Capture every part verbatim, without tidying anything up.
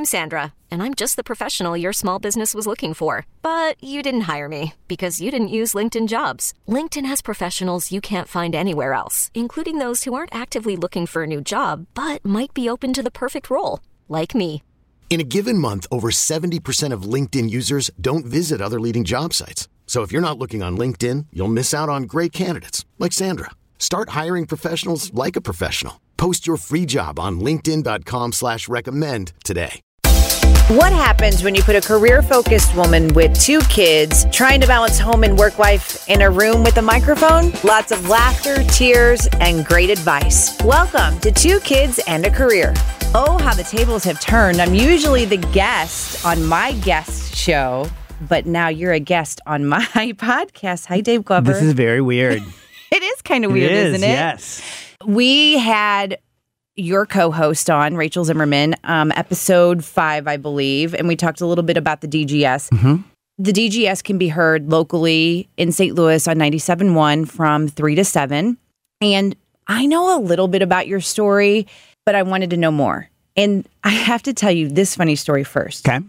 I'm Sandra, and I'm just the professional your small business was looking for. But you didn't hire me because you didn't use LinkedIn Jobs. LinkedIn has professionals you can't find anywhere else, including those who aren't actively looking for a new job, but might be open to the perfect role, like me. In a given month, over seventy percent of LinkedIn users don't visit other leading job sites. So if you're not looking on LinkedIn, you'll miss out on great candidates like Sandra. Start hiring professionals like a professional. Post your free job on linkedin.com slash recommend today. What happens when you put a career-focused woman with two kids trying to balance home and work life in a room with a microphone? Lots of laughter, tears, and great advice. Welcome to Two Kids and a Career. Oh, how the tables have turned. I'm usually the guest on my guest show, but now you're a guest on my podcast. Hi, Dave Glover. This is very weird. It is kind of weird, it is, isn't it? Yes. We had your co-host on, Rachel Zimmerman, um, episode five, I believe, and we talked a little bit about the D G S. Mm-hmm. The D G S can be heard locally in Saint Louis on ninety-seven point one from three to seven. And I know a little bit about your story, but I wanted to know more. And I have to tell you this funny story first. Okay.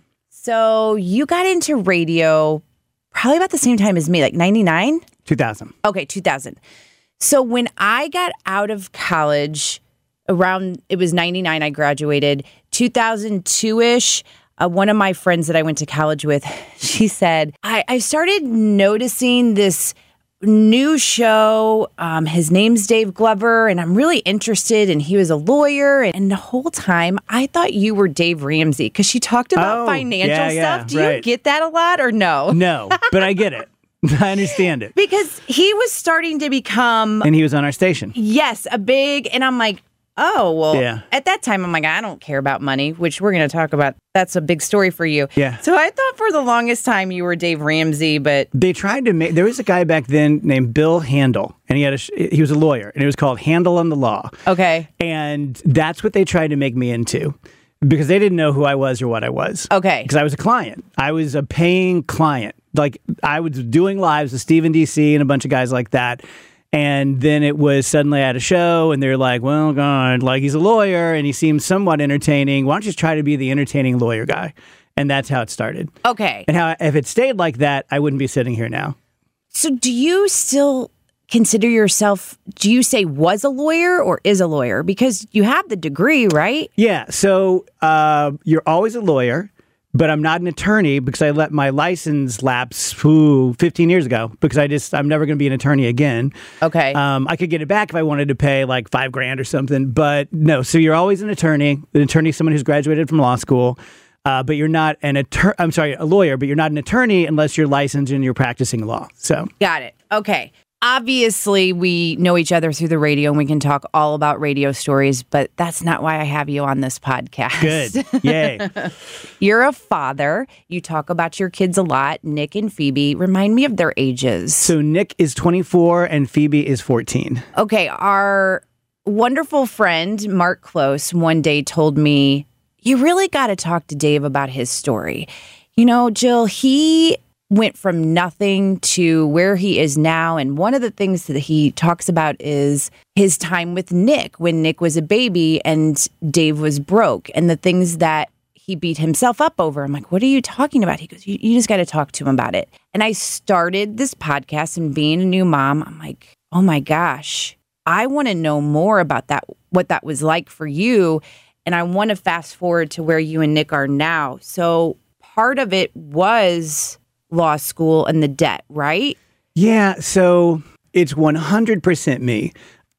So you got into radio probably about the same time as me, like ninety-nine? two thousand. Okay, two thousand. So when I got out of college, around, it was ninety-nine I graduated, two thousand two-ish, uh, one of my friends that I went to college with, she said, I, I started noticing this new show. Um, his name's Dave Glover, and I'm really interested, and he was a lawyer. And the whole time, I thought you were Dave Ramsey, because she talked about Oh, financial yeah, yeah, stuff. Do right. you get that a lot or no? No, but I get it. I understand it. Because he was starting to become, And he was on our station. yes, a big, and I'm like, oh, well, Yeah. at that time, I'm like, I don't care about money, which we're going to talk about. That's a big story for you. Yeah. So I thought for the longest time you were Dave Ramsey, but They tried to make, there was a guy back then named Bill Handel, and he had a, sh- he was a lawyer, and it was called Handel on the Law. okay, And that's what they tried to make me into, because they didn't know who I was or what I was. okay. Because I was a client. I was a paying client. Like, I was doing lives with Stephen D C and a bunch of guys like that. And then it was suddenly at a show, and they're like, well, God, like, he's a lawyer, and he seems somewhat entertaining. Why don't you just try to be the entertaining lawyer guy? And that's how it started. Okay. And how if it stayed like that, I wouldn't be sitting here now. So do you still consider yourself, do you say was a lawyer or is a lawyer? Because you have the degree, right? Yeah, so uh, you're always a lawyer. But I'm not an attorney because I let my license lapse ooh, fifteen years ago because I just, I'm never going to be an attorney again. Okay. Um, I could get it back if I wanted to pay like five grand or something. But no, so you're always an attorney. An attorney is someone who's graduated from law school. Uh, but you're not an attorney, I'm sorry, a lawyer, but you're not an attorney unless you're licensed and you're practicing law. So Got it. Okay. Obviously, we know each other through the radio and we can talk all about radio stories, but that's not why I have you on this podcast. good. Yay. You're a father. You talk about your kids a lot, Nick and Phoebe. Remind me of their ages. So Nick is twenty-four and Phoebe is fourteen. Okay, our wonderful friend, Mark Close, one day told me, you really got to talk to Dave about his story. You know, Jill, he went from nothing to where he is now. And one of the things that he talks about is his time with Nick when Nick was a baby and Dave was broke and the things that he beat himself up over. I'm like, what are you talking about? He goes, you, you just got to talk to him about it. And I started this podcast, and being a new mom, I'm like, oh my gosh, I want to know more about that, what that was like for you. And I want to fast forward to where you and Nick are now. So part of it was law school and the debt, right? Yeah, so it's one hundred percent me.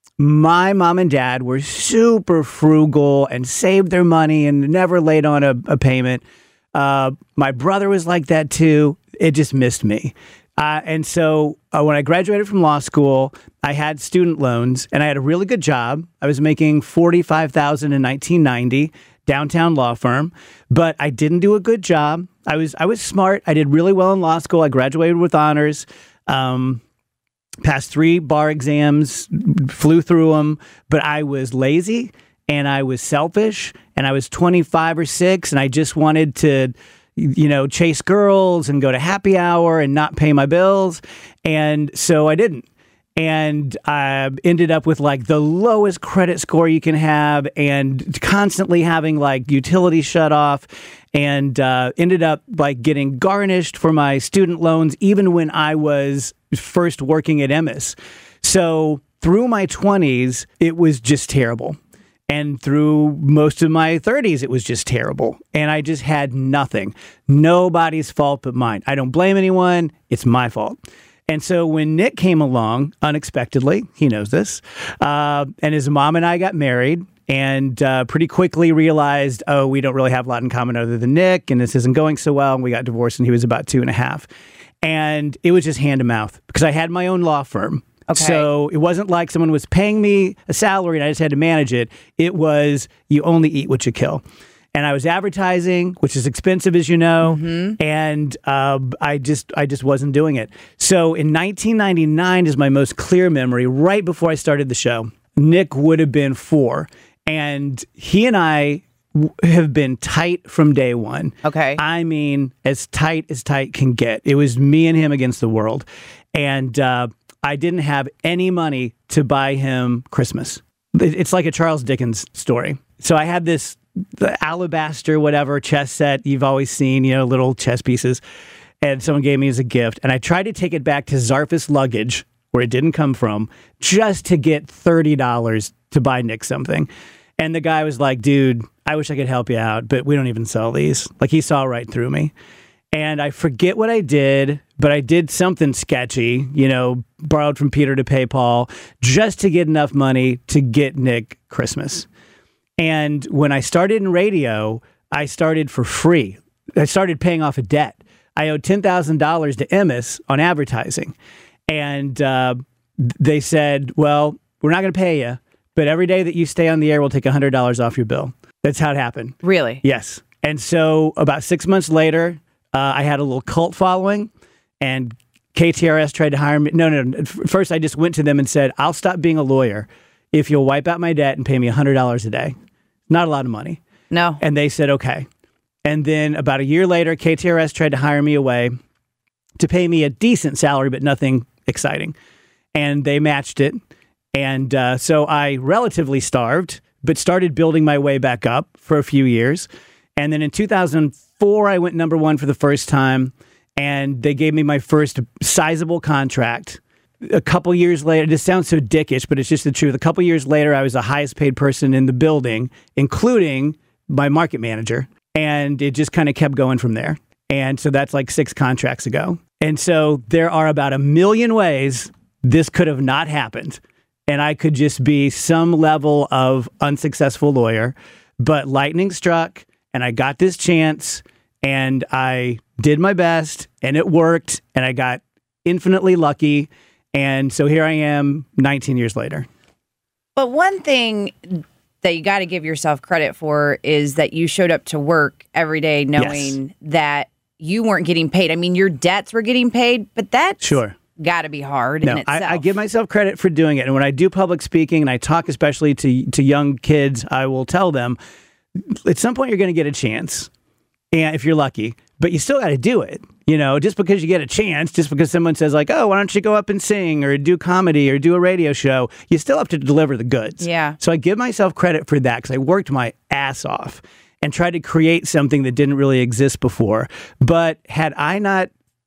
My mom and dad were super frugal and saved their money and never laid on a, a payment. Uh, my brother was like that too. It just missed me. Uh, and so uh, when I graduated from law school, I had student loans and I had a really good job. I was making forty-five thousand dollars in nineteen ninety, downtown law firm, but I didn't do a good job. I was I was smart. I did really well in law school. I graduated with honors, um, passed three bar exams, flew through them, but I was lazy and I was selfish and I was twenty-five or six and I just wanted to, you know, chase girls and go to happy hour and not pay my bills. And so I didn't. And I ended up with like the lowest credit score you can have and constantly having like utilities shut off, and uh, ended up like getting garnished for my student loans even when I was first working at Emmis. So through my twenties, it was just terrible. And through most of my thirties, it was just terrible. And I just had nothing. Nobody's fault but mine. I don't blame anyone. It's my fault. And so when Nick came along unexpectedly, he knows this, uh, and his mom and I got married, and uh, pretty quickly realized, oh, we don't really have a lot in common other than Nick, and this isn't going so well. And we got divorced, and he was about two and a half. And it was just hand to mouth because I had my own law firm. Okay. So it wasn't like someone was paying me a salary and I just had to manage it. It was, you only eat what you kill. And I was advertising, which is expensive, as you know, mm-hmm. and uh, I just I just wasn't doing it. So in nineteen ninety-nine is my most clear memory, right before I started the show. Nick would have been four, and he and I w- have been tight from day one. Okay. I mean, as tight as tight can get. It was me and him against the world. And uh, I didn't have any money to buy him Christmas. It's like a Charles Dickens story. So I had this the alabaster, whatever, chess set you've always seen, you know, little chess pieces. And someone gave me as a gift. And I tried to take it back to Zarfus Luggage, where it didn't come from, just to get thirty dollars to buy Nick something. And the guy was like, dude, I wish I could help you out, but we don't even sell these. Like, he saw right through me. And I forget what I did, but I did something sketchy, you know, borrowed from Peter to pay Paul, just to get enough money to get Nick Christmas. And when I started in radio, I started for free. I started paying off a debt. I owed ten thousand dollars to Emmis on advertising. And uh, they said, well, we're not going to pay you, but every day that you stay on the air, we'll take one hundred dollars off your bill. That's how it happened. Really? Yes. And so about six months later, uh, I had a little cult following, and K T R S tried to hire me. No, no, no. First, I just went to them and said, I'll stop being a lawyer if you'll wipe out my debt and pay me one hundred dollars a day. Not a lot of money. No. And they said, okay. And then about a year later, K T R S tried to hire me away to pay me a decent salary, but nothing exciting. And they matched it. And uh, so I relatively starved, but started building my way back up for a few years. And then in two thousand four, I went number one for the first time. And they gave me my first sizable contract. A couple years later, this sounds so dickish, but it's just the truth. A couple years later, I was the highest paid person in the building, including my market manager. And it just kind of kept going from there. And so that's like six contracts ago. And so there are about a million ways this could have not happened. And I could just be some level of unsuccessful lawyer. But lightning struck, and I got this chance, and I did my best, and it worked, and I got infinitely lucky. And so here I am nineteen years later. But one thing that you got to give yourself credit for is that you showed up to work every day knowing yes. that you weren't getting paid. I mean, your debts were getting paid, but that's sure. got to be hard no, in itself. I, I give myself credit for doing it. And when I do public speaking and I talk especially to, to young kids, I will tell them, at some point you're going to get a chance, and if you're lucky, but you still got to do it. You know, just because you get a chance, just because someone says like, oh, why don't you go up and sing or do comedy or do a radio show, you still have to deliver the goods. Yeah. So I give myself credit for that because I worked my ass off and tried to create something that didn't really exist before. But had I not,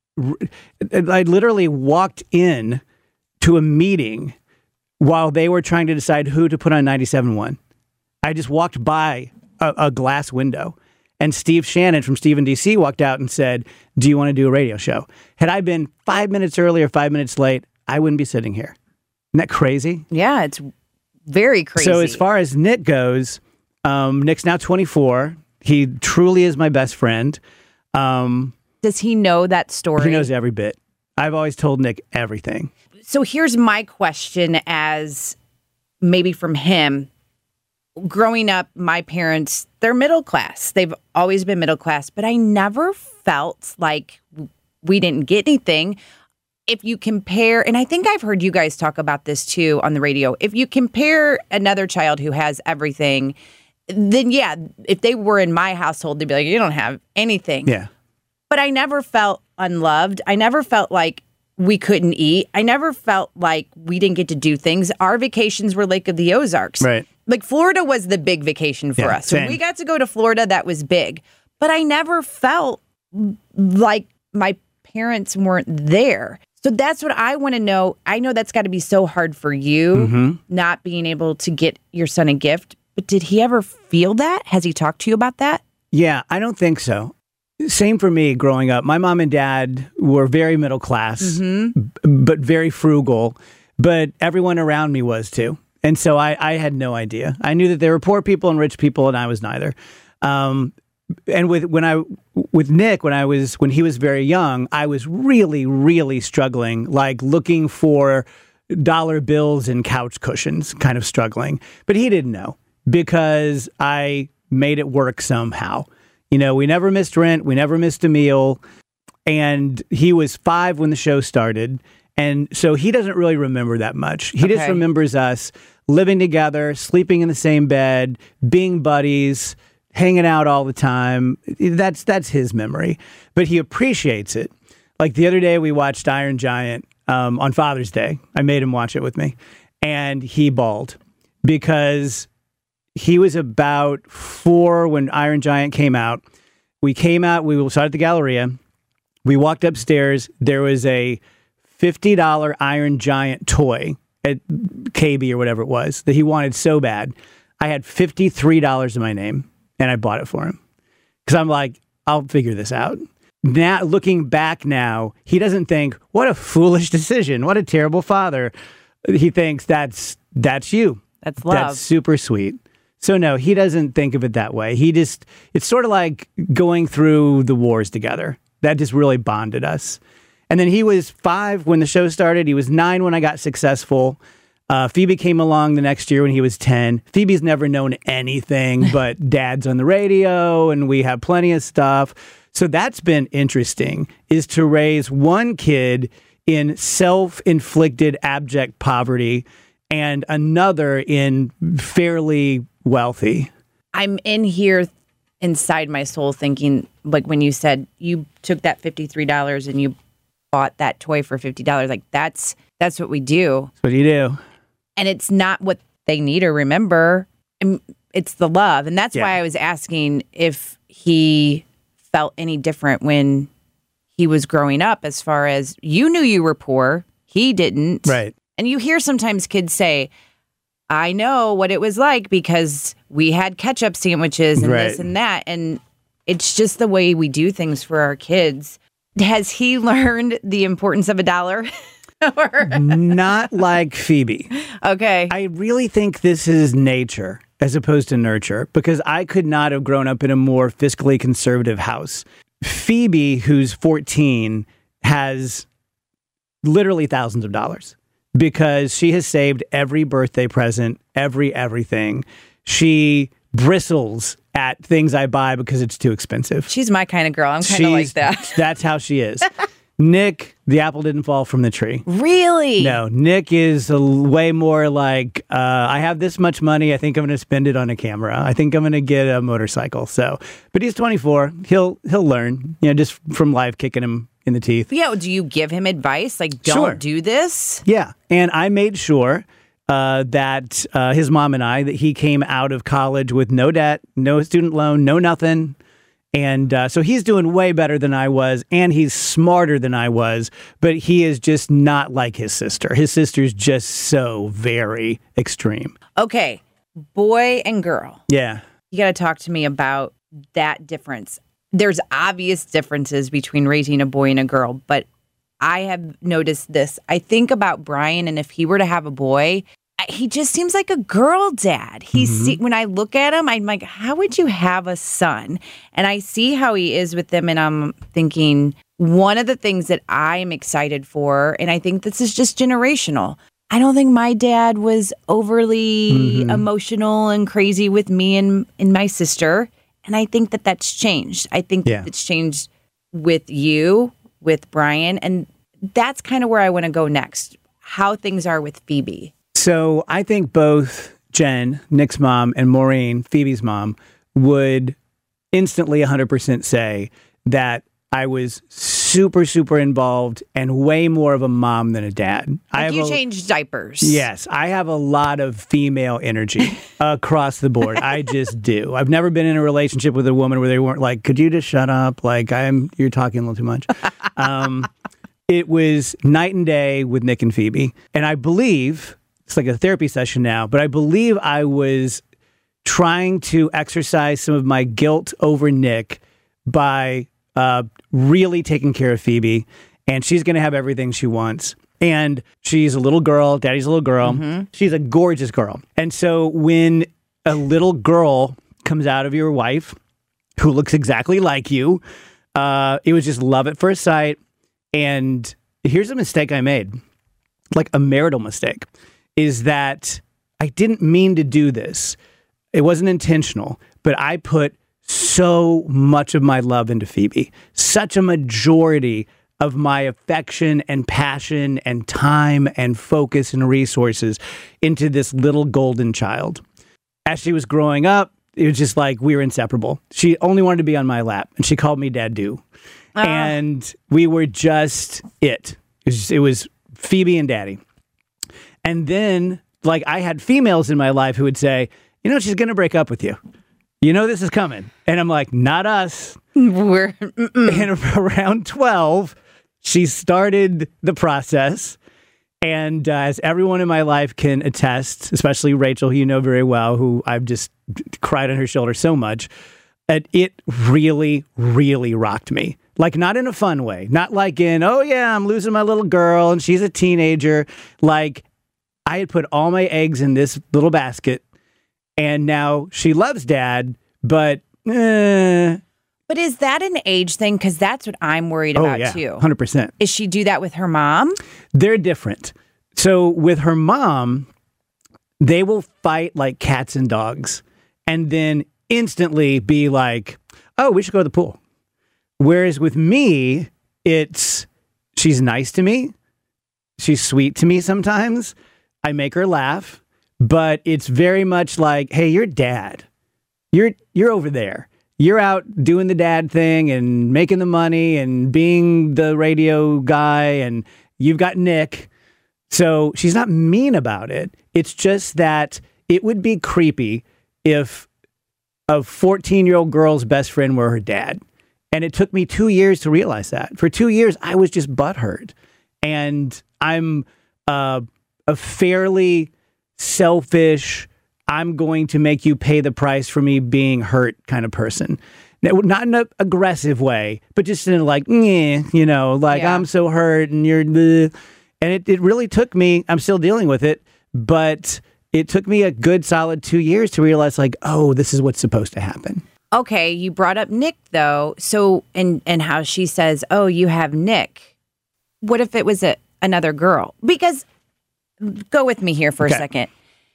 I literally walked in to a meeting while they were trying to decide who to put on ninety-seven point one. I just walked by a, a glass window. And Steve Shannon from Steve in D C walked out and said, do you want to do a radio show? Had I been five minutes early or five minutes late, I wouldn't be sitting here. Isn't that crazy? Yeah, it's very crazy. So as far as Nick goes, um, Nick's now twenty-four. He truly is my best friend. Um, Does he know that story? He knows every bit. I've always told Nick everything. So here's my question as maybe from him. Growing up, my parents, they're middle class. They've always been middle class, but I never felt like we didn't get anything. If you compare, and I think I've heard you guys talk about this too on the radio, if you compare another child who has everything, then yeah, if they were in my household, they'd be like, you don't have anything. Yeah. But I never felt unloved. I never felt like we couldn't eat. I never felt like we didn't get to do things. Our vacations were Lake of the Ozarks. Right. Like Florida was the big vacation for Yeah, us. So same. when we got to go to Florida, that was big. But I never felt like my parents weren't there. So that's what I want to know. I know that's got to be so hard for you, Mm-hmm. not being able to get your son a gift. But did he ever feel that? Has he talked to you about that? Yeah, I don't think so. Same for me growing up. My mom and dad were very middle class, Mm-hmm. b- but very frugal. But everyone around me was too. And so I, I had no idea. I knew that there were poor people and rich people, and I was neither. Um, and with when I with Nick, when I was when he was very young, I was really, really struggling, like looking for dollar bills and couch cushions, kind of struggling. But he didn't know because I made it work somehow. You know, we never missed rent. We never missed a meal. And he was five when the show started. And so he doesn't really remember that much. He just Okay. remembers us living together, sleeping in the same bed, being buddies, hanging out all the time. That's that's his memory. But he appreciates it. Like the other day we watched Iron Giant um, on Father's Day. I made him watch it with me. And he bawled because he was about four when Iron Giant came out. We came out, we saw it at the Galleria. We walked upstairs. There was a fifty dollars Iron Giant toy at K B or whatever it was that he wanted so bad. I had fifty-three dollars in my name, and I bought it for him. Because I'm like, I'll figure this out. Now, looking back now, he doesn't think, what a foolish decision. What a terrible father. He thinks that's that's you. That's love. That's super sweet. So no, he doesn't think of it that way. He just, it's sort of like going through the wars together. That just really bonded us. And then he was five when the show started. He was nine when I got successful. Uh, Phoebe came along the next year when he was ten. Phoebe's never known anything but Dad's on the radio, and we have plenty of stuff. So that's been interesting, is to raise one kid in self-inflicted abject poverty and another in fairly wealthy. I'm in here inside my soul thinking, like when you said you took that fifty-three dollars and you bought that toy for fifty dollars, like that's that's what we do. That's what do you do? And it's not what they need or remember. And it's the love. And that's Yeah. why I was asking if he felt any different when he was growing up, as far as you knew you were poor. He didn't. Right. And you hear sometimes kids say, I know what it was like because we had ketchup sandwiches and Right. this and that. And it's just the way we do things for our kids. Has he learned the importance of a dollar? Or- Not like Phoebe. okay. I really think this is nature as opposed to nurture, because I could not have grown up in a more fiscally conservative house. Phoebe, who's fourteen, has literally thousands of dollars because she has saved every birthday present, every everything. She bristles at things I buy because it's too expensive. She's my kind of girl. I'm kind of like that. That's how she is. Nick, the apple didn't fall from the tree. Really? No, Nick is a l- way more like, uh, I have this much money. I think I'm going to spend it on a camera. I think I'm going to get a motorcycle. So, but he's twenty-four. He'll he'll learn, you know, just from life kicking him in the teeth. Yeah. Do you give him advice? Like, don't Sure. do this? Yeah, and I made sure uh, that uh, his mom and I, that he came out of college with no debt, no student loan, no nothing. And uh, so he's doing way better than I was, and he's smarter than I was, but he is just not like his sister. His sister's just so very extreme. Okay. Boy and girl. Yeah. You got to talk to me about that difference. There's obvious differences between raising a boy and a girl, but I have noticed this. I think about Brian, and if he were to have a boy, I- he just seems like a girl dad. He see, when I look at him, I'm like, how would you have a son? And I see how he is with them, and I'm thinking one of the things that I'm excited for, and I think this is just generational. I don't think my dad was overly Mm-hmm. emotional and crazy with me and, and my sister. And I think that that's changed. I think Yeah. that it's changed with you, with Brian. And that's kind of where I want to go next, how things are with Phoebe. So I think both Jen, Nick's mom, and Maureen, Phoebe's mom, would instantly one hundred percent say that I was super, super involved and way more of a mom than a dad. Like I have you a, change diapers. Yes, I have a lot of female energy across the board. I just do. I've never been in a relationship with a woman where they weren't like, could you just shut up? Like, I'm, you're talking a little too much. Um, it was night and day with Nick and Phoebe. And I believe, it's like a therapy session now, but I believe I was trying to exercise some of my guilt over Nick by uh, really taking care of Phoebe. And she's going to have everything she wants. And she's a little girl. Daddy's a little girl. Mm-hmm. She's a gorgeous girl. And so when a little girl comes out of your wife who looks exactly like you, uh, it was just love at first sight. And here's a mistake I made, like a marital mistake, is that I didn't mean to do this. It wasn't intentional, but I put so much of my love into Phoebe, such a majority of my affection and passion and time and focus and resources into this little golden child. As she was growing up, it was just like we were inseparable. She only wanted to be on my lap, and she called me Dad-Do. Uh. And we were just it. It was, just, it was Phoebe and Daddy. And then, like, I had females in my life who would say, you know, she's going to break up with you. You know this is coming. And I'm like, not us. We're and around twelve, she started the process. And uh, as everyone in my life can attest, especially Rachel, who you know very well, who I've just cried on her shoulder so much, that it really, really rocked me. Like, not in a fun way. Not like in, oh, yeah, I'm losing my little girl and she's a teenager. Like, I had put all my eggs in this little basket. And now she loves Dad, but eh. But is that an age thing? Because that's what I'm worried about, oh, yeah, too. one hundred percent. Is she do that with her mom? They're different. So with her mom, they will fight like cats and dogs and then instantly be like, oh, we should go to the pool. Whereas with me, it's she's nice to me. She's sweet to me sometimes. I make her laugh. But it's very much like, hey, you're Dad. You're you're over there. You're out doing the dad thing and making the money and being the radio guy, and you've got Nick. So she's not mean about it. It's just that it would be creepy if a fourteen-year-old girl's best friend were her dad. And it took me two years to realize that. For two years, I was just butthurt. And I'm uh, a fairly selfish, I'm going to make you pay the price for me being hurt kind of person. Not in an aggressive way, but just in a like, you know, like yeah. I'm so hurt and you're, bleh. And it, it really took me, I'm still dealing with it, but it took me a good solid two years to realize like, oh, this is what's supposed to happen. Okay, you brought up Nick though. So, and, and how she says, oh, you have Nick. What if it was a, another girl? Because go with me here for okay. a second.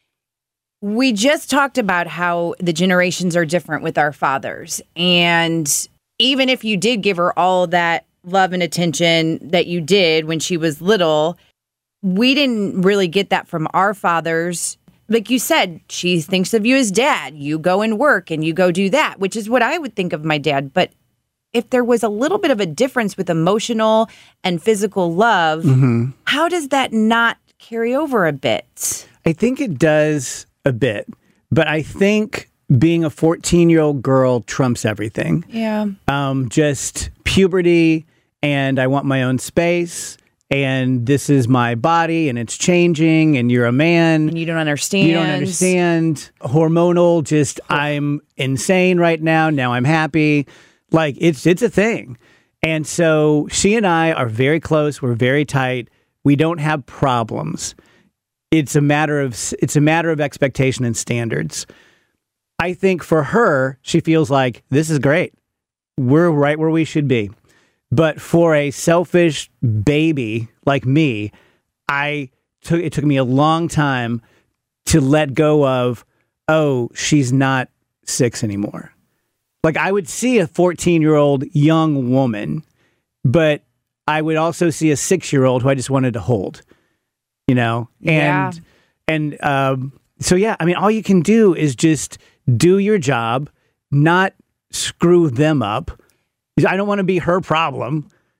We just talked about how the generations are different with our fathers. And even if you did give her all that love and attention that you did when she was little, we didn't really get that from our fathers. Like you said, she thinks of you as Dad. You go and work and you go do that, which is what I would think of my dad. But if there was a little bit of a difference with emotional and physical love, mm-hmm. how does that not carry over a bit? I think it does a bit, but I think being a fourteen-year-old girl trumps everything. Yeah. Um, just puberty, and I want my own space, and this is my body, and it's changing, and you're a man. And you don't understand. You don't understand. Hormonal, just I'm insane right now. Now I'm happy. Like, it's it's a thing. And so she and I are very close. We're very tight. We don't have problems. It's a matter of it's a matter of expectation and standards. I think for her, she feels like this is great. We're right where we should be. But for a selfish baby like me, I took it took me a long time to let go of, oh, she's not six anymore. Like, I would see a fourteen-year-old young woman, but I would also see a six-year-old who I just wanted to hold. You know, and, yeah. and, um, so, yeah, I mean, all you can do is just do your job, not screw them up. I don't want to be her problem.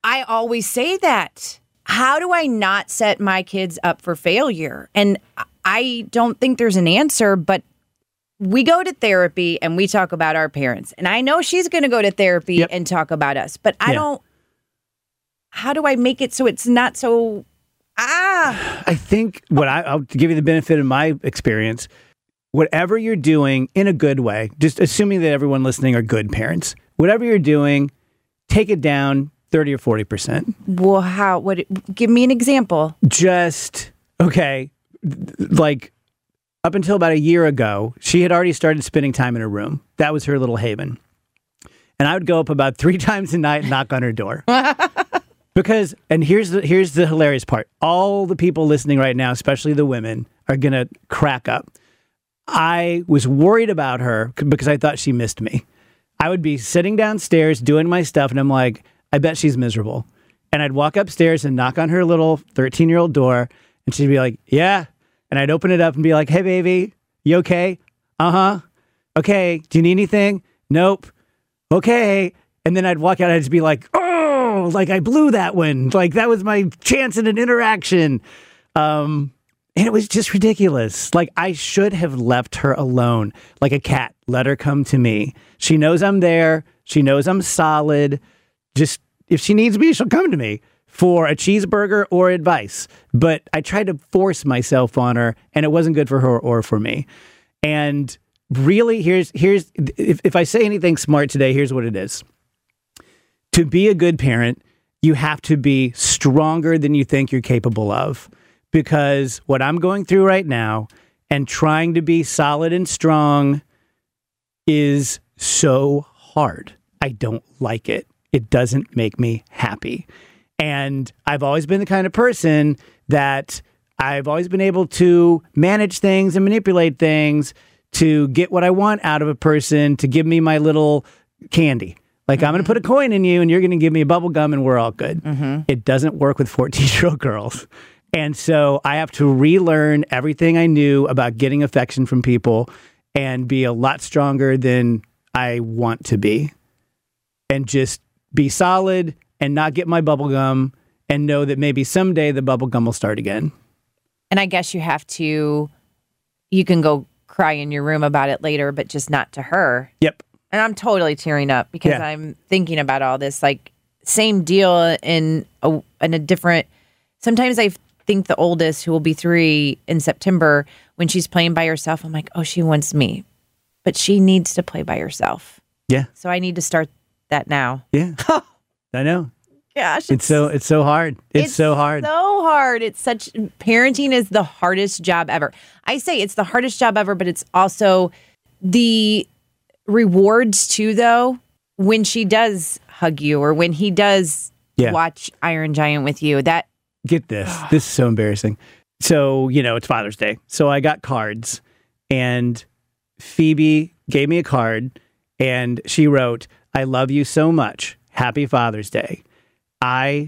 I always say that. How do I not set my kids up for failure? And I don't think there's an answer, but we go to therapy and we talk about our parents. And I know she's going to go to therapy yep. and talk about us, but I yeah. don't. How do I make it so it's not so, ah. I think what I, I'll give you the benefit of my experience. Whatever you're doing in a good way, just assuming that everyone listening are good parents, whatever you're doing, take it down thirty or forty percent. Well, how, what, give me an example. Just, okay, like up until about a year ago, she had already started spending time in her room. That was her little haven. And I would go up about three times a night and knock on her door. Because, and here's the, here's the hilarious part. All the people listening right now, especially the women, are going to crack up. I was worried about her because I thought she missed me. I would be sitting downstairs doing my stuff, and I'm like, I bet she's miserable. And I'd walk upstairs and knock on her little thirteen-year-old door, and she'd be like, yeah. And I'd open it up and be like, hey, baby, you okay? Uh-huh. Okay. Do you need anything? Nope. Okay. And then I'd walk out and I'd just be like, oh, like I blew that one. Like that was my chance at an interaction. Um, and it was just ridiculous. Like I should have left her alone like a cat. Let her come to me. She knows I'm there. She knows I'm solid. Just if she needs me, she'll come to me for a cheeseburger or advice. But I tried to force myself on her, and it wasn't good for her or for me. And really, here's here's if, if I say anything smart today, here's what it is. To be a good parent, you have to be stronger than you think you're capable of. Because what I'm going through right now and trying to be solid and strong is so hard. I don't like it. It doesn't make me happy. And I've always been the kind of person that I've always been able to manage things and manipulate things to get what I want out of a person, to give me my little candy. Like, mm-hmm. I'm going to put a coin in you and you're going to give me a bubble gum and we're all good. Mm-hmm. It doesn't work with fourteen-year-old girls. And so I have to relearn everything I knew about getting affection from people and be a lot stronger than I want to be. And just be solid and not get my bubble gum and know that maybe someday the bubble gum will start again. And I guess you have to, you can go cry in your room about it later, but just not to her. Yep. And I'm totally tearing up because yeah. I'm thinking about all this, like same deal in a, in a different, sometimes I think the oldest, who will be three in September, when she's playing by herself, I'm like, oh, she wants me, but she needs to play by herself. Yeah. So I need to start that now. Yeah. I know. Gosh. It's, it's so, it's so hard. It's, it's so hard. so hard. It's such, parenting is the hardest job ever. I say it's the hardest job ever, but it's also the rewards too, though, when she does hug you or when he does yeah. watch Iron Giant with you. That Get this. This is so embarrassing. So, you know, it's Father's Day. So I got cards and Phoebe gave me a card and she wrote, I love you so much. Happy Father's Day. I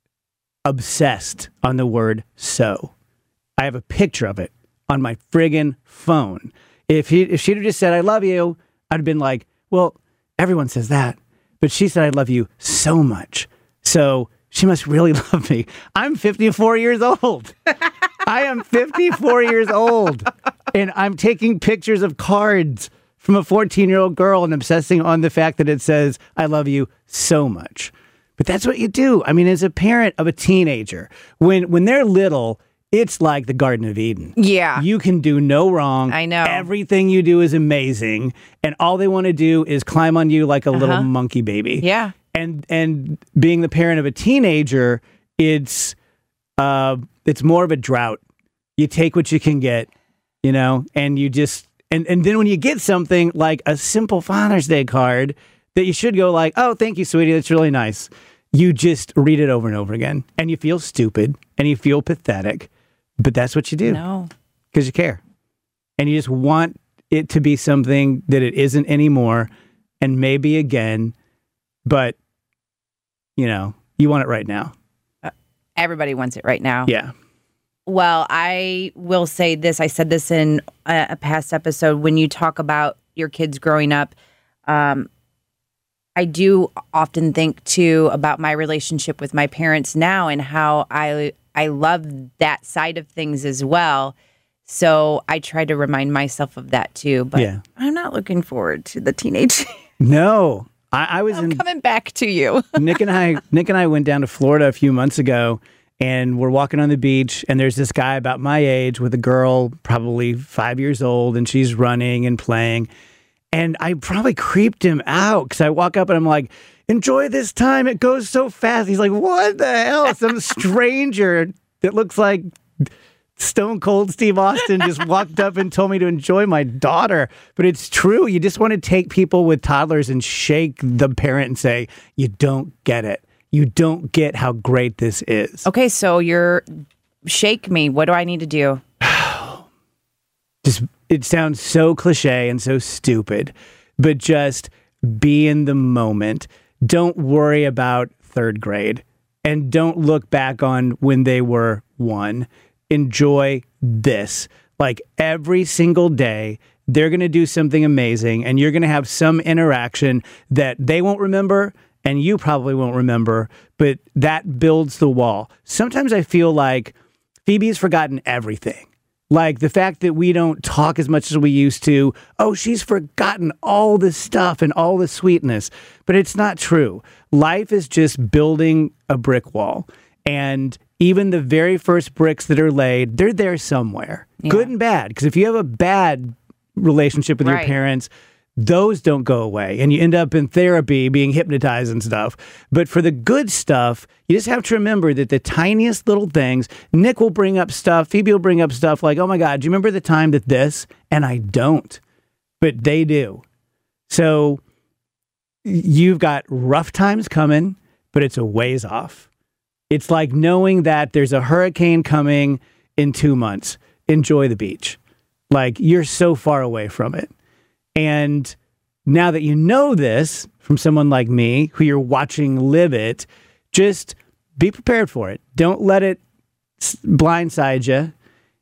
obsessed on the word so. I have a picture of it on my friggin' phone. If he, if she'd have just said, I love you, I'd have been like, well, everyone says that. But she said, I love you so much. So she must really love me. I'm fifty-four years old. I am fifty-four years old. And I'm taking pictures of cards from a fourteen-year-old girl and obsessing on the fact that it says, I love you so much. But that's what you do. I mean, as a parent of a teenager, when when they're little, it's like the Garden of Eden. Yeah. You can do no wrong. I know. Everything you do is amazing. And all they want to do is climb on you like a uh-huh. little monkey baby. Yeah. And and being the parent of a teenager, it's uh, it's more of a drought. You take what you can get, you know, and you just, and, and then when you get something like a simple Father's Day card that you should go like, oh, thank you, sweetie, that's really nice. You just read it over and over again. And you feel stupid and you feel pathetic. But that's what you do. No. Because you care. And you just want it to be something that it isn't anymore. And maybe again, but, you know, you want it right now. Uh, everybody wants it right now. Yeah. Well, I will say this. I said this in a, a past episode. When you talk about your kids growing up, um, I do often think too about my relationship with my parents now and how I I love that side of things as well. So I try to remind myself of that too. But Yeah. I'm not looking forward to the teenage. No, I, I was I'm in coming back to you. Nick and I. Nick and I went down to Florida a few months ago, and we're walking on the beach, and there's this guy about my age with a girl, probably five years old, and she's running and playing. And I probably creeped him out because I walk up and I'm like, enjoy this time. It goes so fast. He's like, what the hell? Some stranger that looks like Stone Cold Steve Austin just walked up and told me to enjoy my daughter. But it's true. You just want to take people with toddlers and shake the parent and say, you don't get it. You don't get how great this is. Okay, so you're shake me. What do I need to do? Just it sounds so cliche and so stupid, but just be in the moment. Don't worry about third grade and don't look back on when they were one. Enjoy this. Like every single day, they're going to do something amazing and you're going to have some interaction that they won't remember and you probably won't remember, but that builds the wall. Sometimes I feel like Phoebe's forgotten everything. Like the fact that we don't talk as much as we used to. Oh, she's forgotten all this stuff and all the sweetness. But it's not true. Life is just building a brick wall. And even the very first bricks that are laid, they're there somewhere. Yeah. Good and bad. Because if you have a bad relationship with right. your parents, those don't go away. And you end up in therapy being hypnotized and stuff. But for the good stuff, you just have to remember that the tiniest little things, Nick will bring up stuff, Phoebe will bring up stuff like, oh my God, do you remember the time that this? And I don't. But they do. So you've got rough times coming, but it's a ways off. It's like knowing that there's a hurricane coming in two months. Enjoy the beach. Like you're so far away from it. And now that you know this from someone like me, who you're watching live it, just be prepared for it. Don't let it blindside you.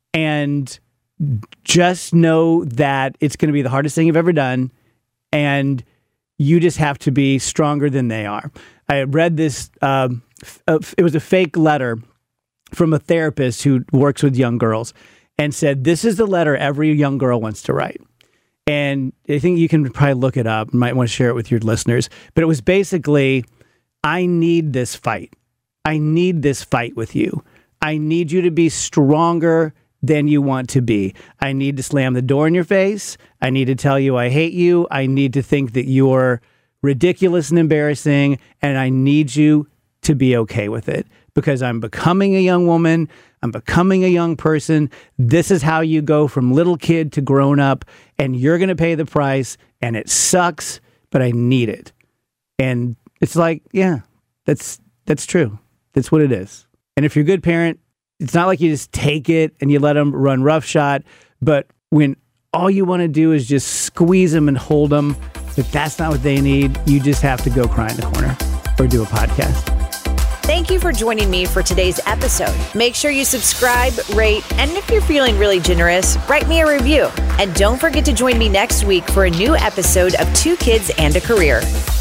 And just know that it's going to be the hardest thing you've ever done. And you just have to be stronger than they are. I read this, um, it was a fake letter from a therapist who works with young girls and said, this is the letter every young girl wants to write. And I think you can probably look it up. You might want to share it with your listeners. But it was basically, I need this fight. I need this fight with you. I need you to be stronger than you want to be. I need to slam the door in your face. I need to tell you I hate you. I need to think that you're ridiculous and embarrassing. And I need you to be okay with it. Because I'm becoming a young woman. I'm becoming a young person. This is how you go from little kid to grown up, and you're going to pay the price, and it sucks, but I need it. And it's like, yeah, that's that's true. That's what it is. And if you're a good parent, it's not like you just take it and you let them run roughshod, but when all you want to do is just squeeze them and hold them, if that's not what they need, you just have to go cry in the corner or do a podcast. Thank you for joining me for today's episode. Make sure you subscribe, rate, and if you're feeling really generous, write me a review. And don't forget to join me next week for a new episode of Two Kids and a Career.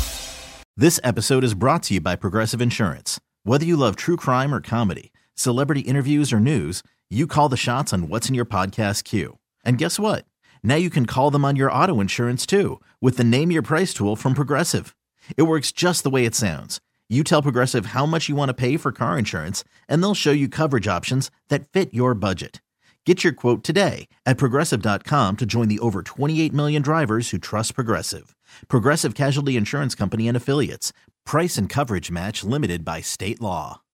This episode is brought to you by Progressive Insurance. Whether you love true crime or comedy, celebrity interviews or news, you call the shots on what's in your podcast queue. And guess what? Now you can call them on your auto insurance too with the Name Your Price tool from Progressive. It works just the way it sounds. You tell Progressive how much you want to pay for car insurance, and they'll show you coverage options that fit your budget. Get your quote today at Progressive dot com to join the over twenty-eight million drivers who trust Progressive. Progressive Casualty Insurance Company and Affiliates. Price and coverage match limited by state law.